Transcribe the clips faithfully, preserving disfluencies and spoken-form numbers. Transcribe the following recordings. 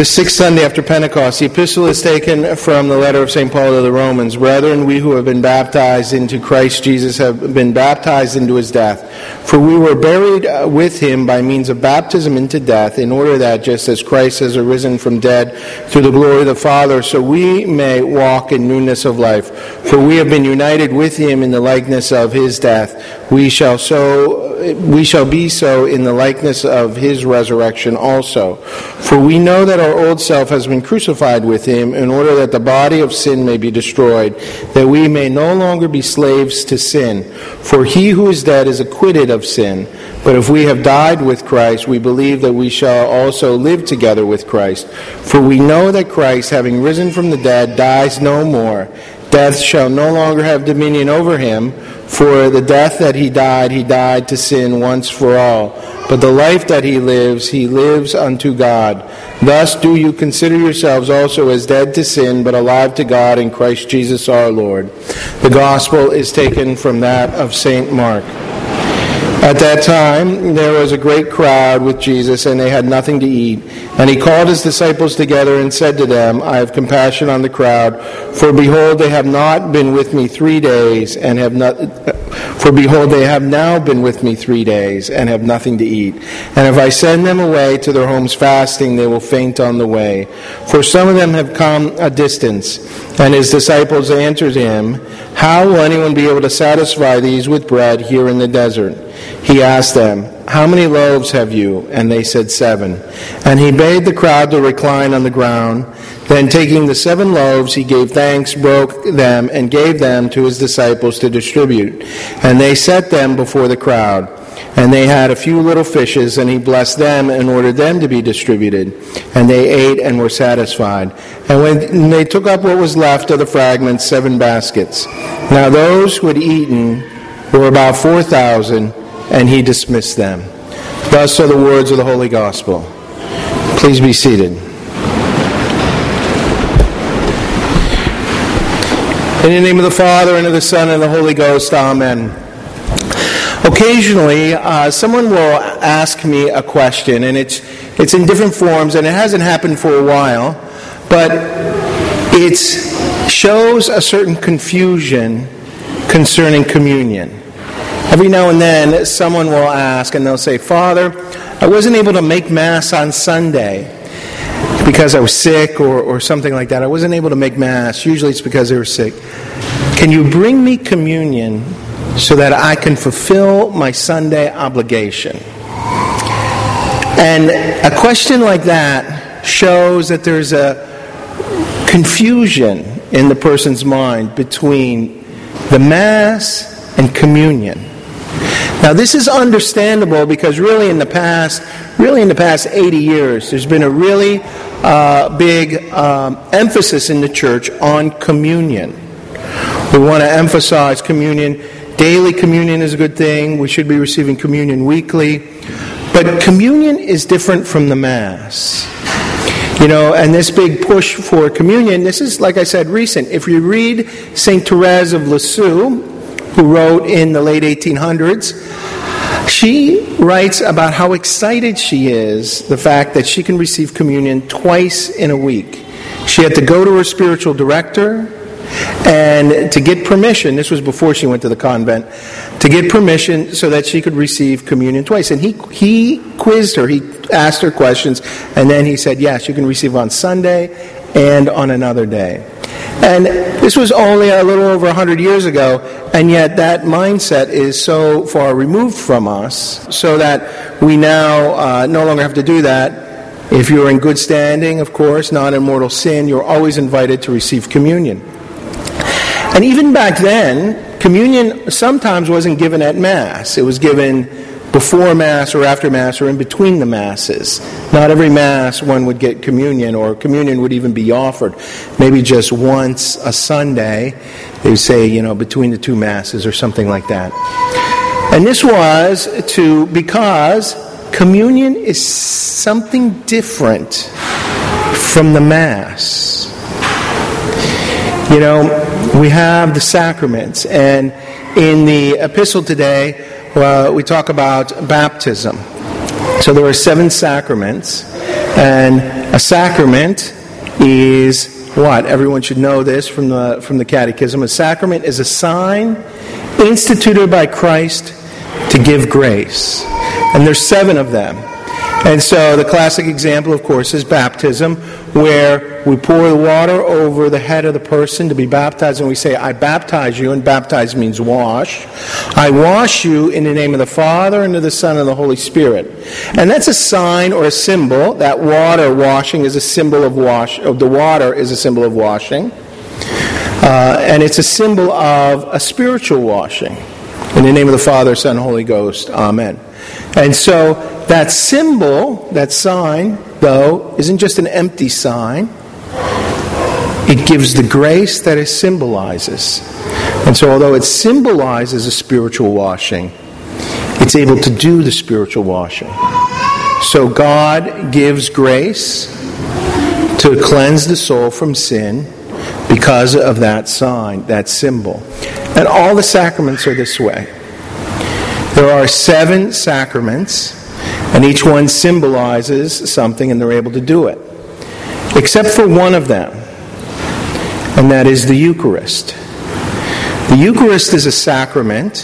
The sixth Sunday after Pentecost, the epistle is taken from the letter of Saint Paul to the Romans. Brethren, we who have been baptized into Christ Jesus have been baptized into his death. For we were buried with him by means of baptism into death, in order that, just as Christ has arisen from dead through the glory of the Father, so we may walk in newness of life. For we have been united with him in the likeness of his death. We shall so we shall be so in the likeness of his resurrection also. For we know that our old self has been crucified with him, in order that the body of sin may be destroyed, that we may no longer be slaves to sin. For he who is dead is acquitted of sin. But if we have died with Christ, we believe that we shall also live together with Christ. For we know that Christ, having risen from the dead, dies no more. Death shall no longer have dominion over him. For the death that he died, he died to sin once for all. But the life that he lives, he lives unto God. Thus do you consider yourselves also as dead to sin, but alive to God in Christ Jesus our Lord. The gospel is taken from that of Saint Mark. At that time, there was a great crowd with Jesus, and they had nothing to eat. And he called his disciples together and said to them, I have compassion on the crowd, for behold, they have not been with me three days, and have not. For behold, they have now been with me three days, and have nothing to eat. And if I send them away to their homes fasting, they will faint on the way. For some of them have come a distance. And his disciples answered him, How will anyone be able to satisfy these with bread here in the desert? He asked them, How many loaves have you? And they said, Seven. And he bade the crowd to recline on the ground. Then taking the seven loaves, he gave thanks, broke them, and gave them to his disciples to distribute. And they set them before the crowd. And they had a few little fishes, and he blessed them and ordered them to be distributed. And they ate and were satisfied. And when they took up what was left of the fragments, seven baskets. Now those who had eaten were about four thousand, and he dismissed them. Thus are the words of the Holy Gospel. Please be seated. In the name of the Father, and of the Son, and of the Holy Ghost, Amen. Occasionally, uh, someone will ask me a question, and it's it's in different forms, and it hasn't happened for a while, but it shows a certain confusion concerning communion. Every now and then, someone will ask, and they'll say, Father, I wasn't able to make Mass on Sunday because I was sick or, or something like that. I wasn't able to make Mass. Usually it's because they were sick. Can you bring me communion so that I can fulfill my Sunday obligation? And a question like that shows that there's a confusion in the person's mind between the Mass and communion. Now, this is understandable because really in the past, really in the past eighty years, there's been a really uh, big um, emphasis in the church on communion. We want to emphasize communion. Daily communion is a good thing. We should be receiving communion weekly. But communion is different from the Mass. You know, and this big push for communion, this is, like I said, recent. If you read Saint Therese of Lisieux, who wrote in the late eighteen hundreds, she writes about how excited she is, the fact that she can receive communion twice in a week. She had to go to her spiritual director and to get permission, this was before she went to the convent, to get permission so that she could receive communion twice. And he he quizzed her, he asked her questions, and then he said, yes, you can receive on Sunday and on another day. And this was only a little over one hundred years ago, and yet that mindset is so far removed from us, so that we now uh, no longer have to do that. If you're in good standing, of course, not in mortal sin, you're always invited to receive communion. And even back then, communion sometimes wasn't given at Mass. It was given before Mass or after Mass or in between the Masses. Not every Mass one would get communion, or communion would even be offered. Maybe just once a Sunday, they would say, you know, between the two Masses or something like that. And this was to, because communion is something different from the Mass. You know, we have the sacraments, and in the epistle today, well, we talk about baptism. So there are seven sacraments, and a sacrament is what? Everyone should know this from the from the Catechism. A sacrament is a sign instituted by Christ to give grace. And there's seven of them. And so the classic example, of course, is baptism, where we pour the water over the head of the person to be baptized, and we say, I baptize you, and baptize means wash. I wash you in the name of the Father, and of the Son, and the Holy Spirit. And that's a sign or a symbol. That water washing is a symbol of wash. Of the water is a symbol of washing. Uh, and it's a symbol of a spiritual washing. In the name of the Father, Son, and Holy Ghost. Amen. And so that symbol, that sign, though, isn't just an empty sign. It gives the grace that it symbolizes. And so although it symbolizes a spiritual washing, it's able to do the spiritual washing. So God gives grace to cleanse the soul from sin because of that sign, that symbol. And all the sacraments are this way. There are seven sacraments, and each one symbolizes something, and they're able to do it. Except for one of them, and that is the Eucharist. The Eucharist is a sacrament,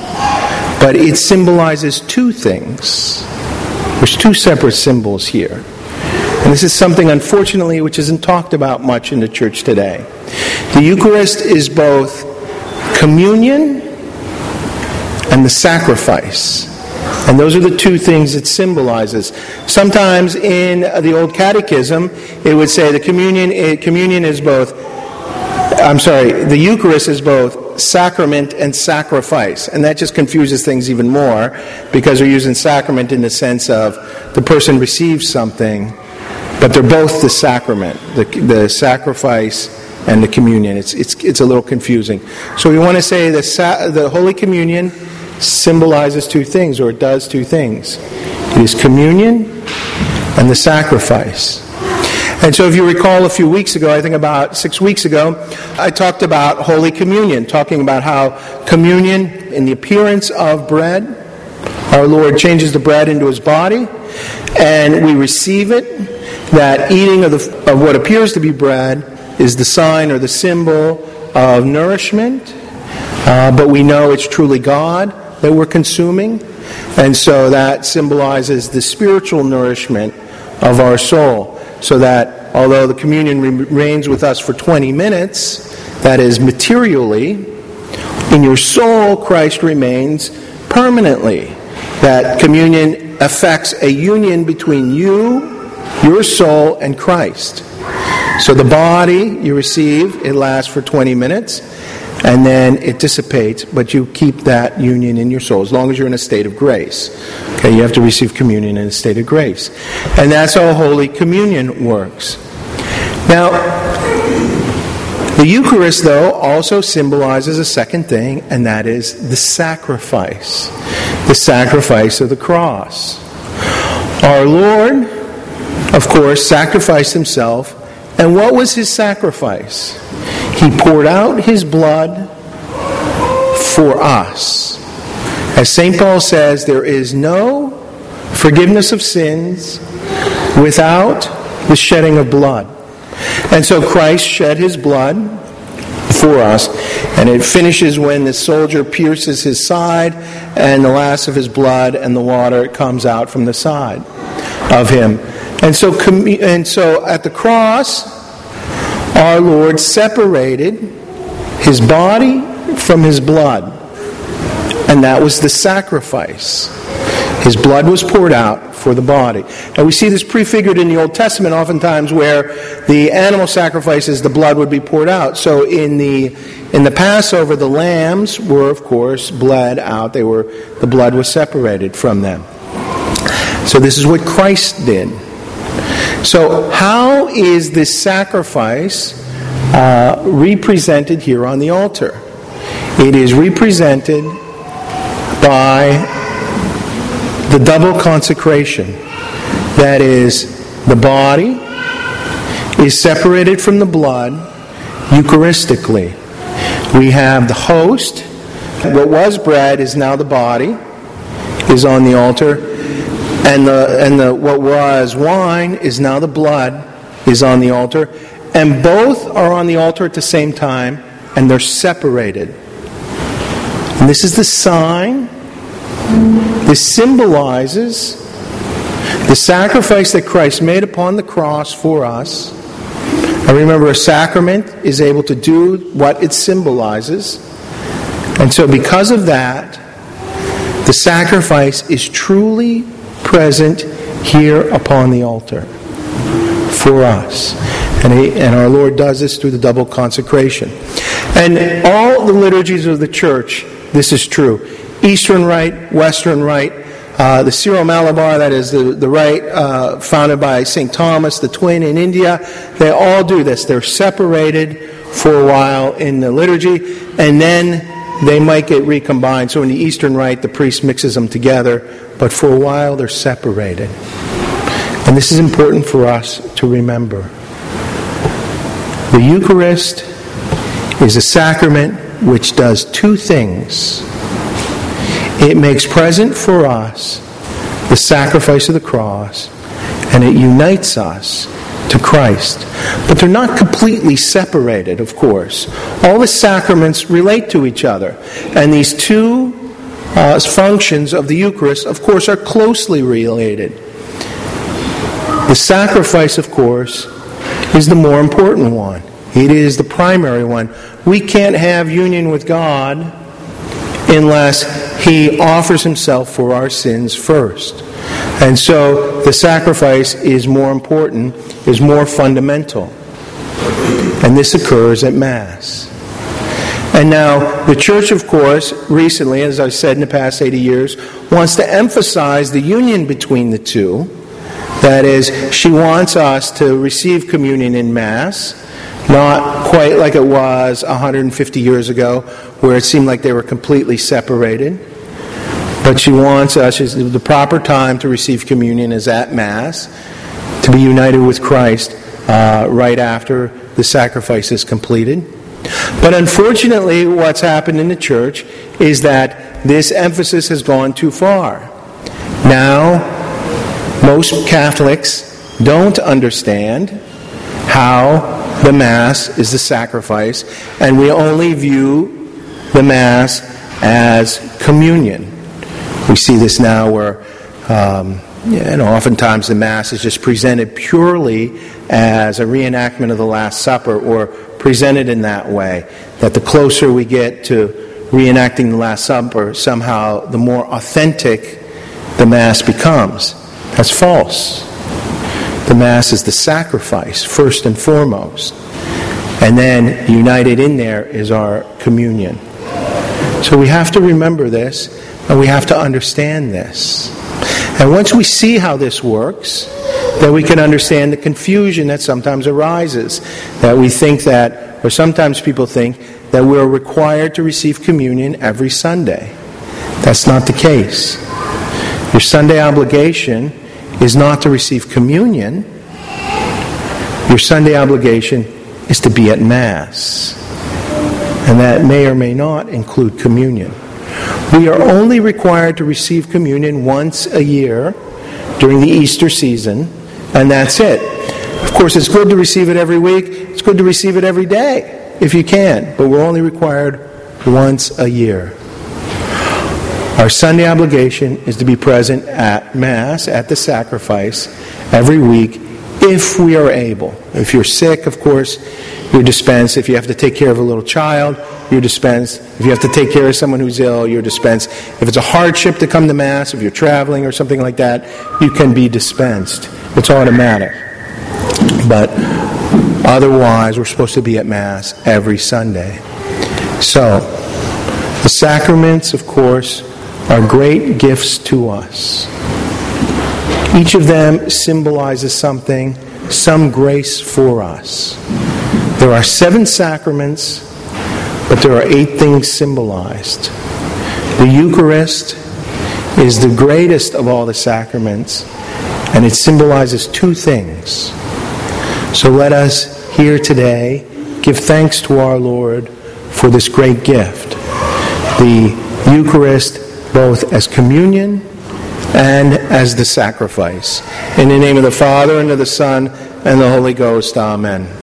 but it symbolizes two things. There's two separate symbols here. And this is something, unfortunately, which isn't talked about much in the church today. The Eucharist is both communion and the sacrifice. And those are the two things it symbolizes. Sometimes in the Old Catechism, it would say the communion, communion is both, I'm sorry, the Eucharist is both sacrament and sacrifice. And that just confuses things even more, because they're using sacrament in the sense of the person receives something, but they're both the sacrament, the, the sacrifice and the communion. It's it's it's a little confusing. So we want to say the sa- the Holy Communion symbolizes two things, or it does two things. It is communion and the sacrifice. And so if you recall a few weeks ago, I think about six weeks ago, I talked about Holy Communion, talking about how communion, in the appearance of bread, our Lord changes the bread into His body, and we receive it. That eating of, the, of what appears to be bread is the sign or the symbol of nourishment, uh, but we know it's truly God that we're consuming, and so that symbolizes the spiritual nourishment of our soul, so that although the communion remains with us for twenty minutes, that is materially, in your soul Christ remains permanently. That communion affects a union between you, your soul, and Christ. So the body you receive, it lasts for twenty minutes, and then it dissipates, but you keep that union in your soul as long as you're in a state of grace. Okay, you have to receive communion in a state of grace. And that's how Holy Communion works. Now, the Eucharist, though, also symbolizes a second thing, and that is the sacrifice. The sacrifice of the cross. Our Lord, of course, sacrificed Himself. And what was His sacrifice? He poured out His blood for us. As Saint Paul says, there is no forgiveness of sins without the shedding of blood. And so Christ shed His blood for us, and it finishes when the soldier pierces his side, and the last of his blood and the water comes out from the side of Him. And so, and so at the cross, our Lord separated His body from His blood. And that was the sacrifice. His blood was poured out for the body. And we see this prefigured in the Old Testament oftentimes, where the animal sacrifices, the blood would be poured out. So in the in the Passover, the lambs were, of course, bled out. They were the blood was separated from them. So this is what Christ did. So how is this sacrifice uh, represented here on the altar? It is represented by the double consecration. That is, the body is separated from the blood Eucharistically. We have the host. What was bread is now the body, is on the altar. And the and the what was wine is now the blood is on the altar, and both are on the altar at the same time, and they're separated. And this is the sign. This symbolizes the sacrifice that Christ made upon the cross for us. And remember, a sacrament is able to do what it symbolizes. And so because of that, the sacrifice is truly present here upon the altar for us. And, he, and our Lord does this through the double consecration. And all the liturgies of the Church, this is true. Eastern Rite, Western Rite, uh, the Syro-Malabar, that is the, the rite uh, founded by Saint Thomas, the twin in India, they all do this. They're separated for a while in the liturgy, and then they might get recombined. So in the Eastern Rite, the priest mixes them together, but for a while they're separated. And this is important for us to remember. The Eucharist is a sacrament which does two things. It makes present for us the sacrifice of the cross, and it unites us to Christ. But they're not completely separated, of course. All the sacraments relate to each other. And these two uh, functions of the Eucharist, of course, are closely related. The sacrifice, of course, is the more important one. It is the primary one. We can't have union with God unless He offers Himself for our sins first. And so the sacrifice is more important, is more fundamental. And this occurs at Mass. And now, the Church, of course, recently, as I've said in the past eighty years, wants to emphasize the union between the two. That is, she wants us to receive communion in Mass, not quite like it was one hundred fifty years ago, where it seemed like they were completely separated. But she wants us, the proper time to receive communion is at Mass, to be united with Christ uh, right after the sacrifice is completed. But unfortunately, what's happened in the Church is that this emphasis has gone too far. Now, most Catholics don't understand how the Mass is the sacrifice, and we only view the Mass as communion. We see this now where, um, you know, oftentimes the Mass is just presented purely as a reenactment of the Last Supper, or presented in that way, that the closer we get to reenacting the Last Supper, somehow the more authentic the Mass becomes. That's false. The Mass is the sacrifice, first and foremost. And then united in there is our communion. So we have to remember this, and we have to understand this. And once we see how this works, then we can understand the confusion that sometimes arises. That we think that, or sometimes people think, that we're required to receive communion every Sunday. That's not the case. Your Sunday obligation is not to receive communion. Your Sunday obligation is to be at Mass. And that may or may not include communion. We are only required to receive communion once a year during the Easter season, and that's it. Of course, it's good to receive it every week. It's good to receive it every day, if you can. But we're only required once a year. Our Sunday obligation is to be present at Mass, at the sacrifice, every week, if we are able. If you're sick, of course, you're dispensed. If you have to take care of a little child, you're dispensed. If you have to take care of someone who's ill, you're dispensed. If it's a hardship to come to Mass, if you're traveling or something like that, you can be dispensed. It's automatic. But otherwise, we're supposed to be at Mass every Sunday. So, the sacraments, of course, are great gifts to us. Each of them symbolizes something, some grace for us. There are seven sacraments, but there are eight things symbolized. The Eucharist is the greatest of all the sacraments, and it symbolizes two things. So let us here today give thanks to our Lord for this great gift. The Eucharist, both as communion and as the sacrifice. In the name of the Father, and of the Son, and the Holy Ghost. Amen.